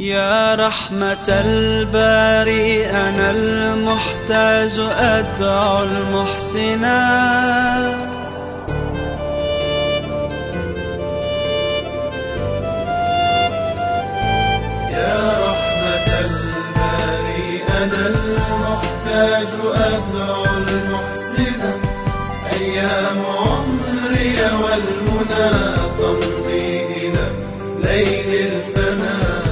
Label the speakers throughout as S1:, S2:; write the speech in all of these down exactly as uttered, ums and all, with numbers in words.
S1: يا رحمة الباري أنا المحتاج أدعو المحسنا.
S2: يا رحمة الباري أنا المحتاج أدعو المحسنا. أيام عمري والمنى تمضي إلى ليل الفناء.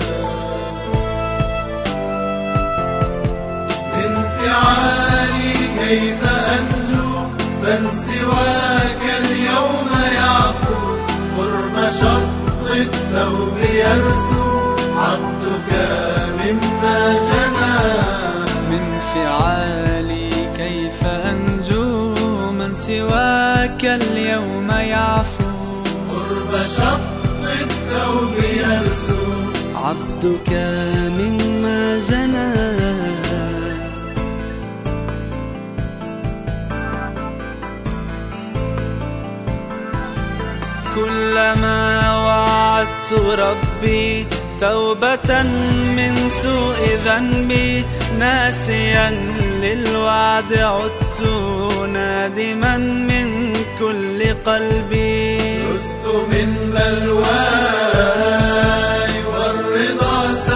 S2: كيف أنجو من سواك اليوم يعفو. قرب شط الثوب يرسو عبدك مما جنى.
S1: من فعالي كيف أنجو من سواك اليوم يعفو.
S2: قرب شط الثوب يرسو
S1: عبدك مما جنى. كلما وعدت ربي توبة من سوء ذنبي ناسيا للوعد عدت نادما من كل قلبي.
S2: لست من بلواي والرضا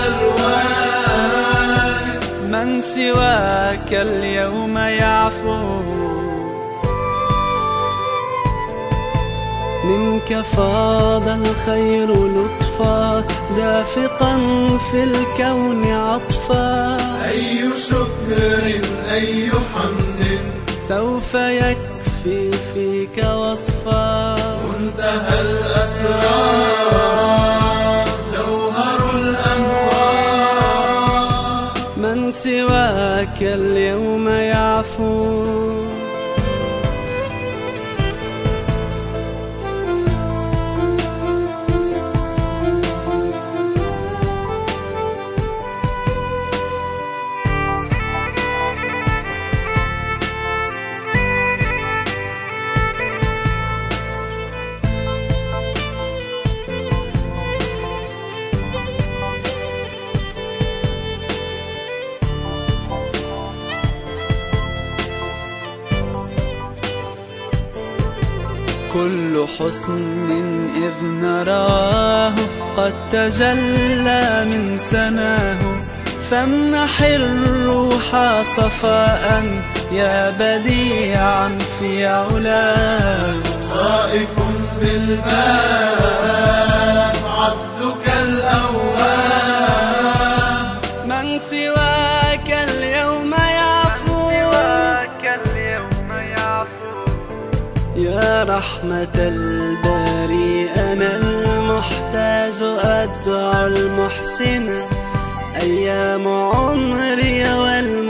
S2: سلواي.
S1: من سواك اليوم يعفو. منك فاض الخير لطفا دافقا في الكون عطفا.
S2: أي شكر أي حمد
S1: سوف يكفي فيك وصفا.
S2: منتهى الأسرار جوهر الأنوار.
S1: من سواك اليوم يعفو. كل حسن إذ نراه قد تجلى من سناه. فامنح الروح صفاء يا بديعا في علاه.
S2: خائف بالباب عبدك الأواب.
S1: من سواك اليوم يعفو. يا رحمة الباري أنا المحتاج أدعو المحسنا. أيام عمري والمنى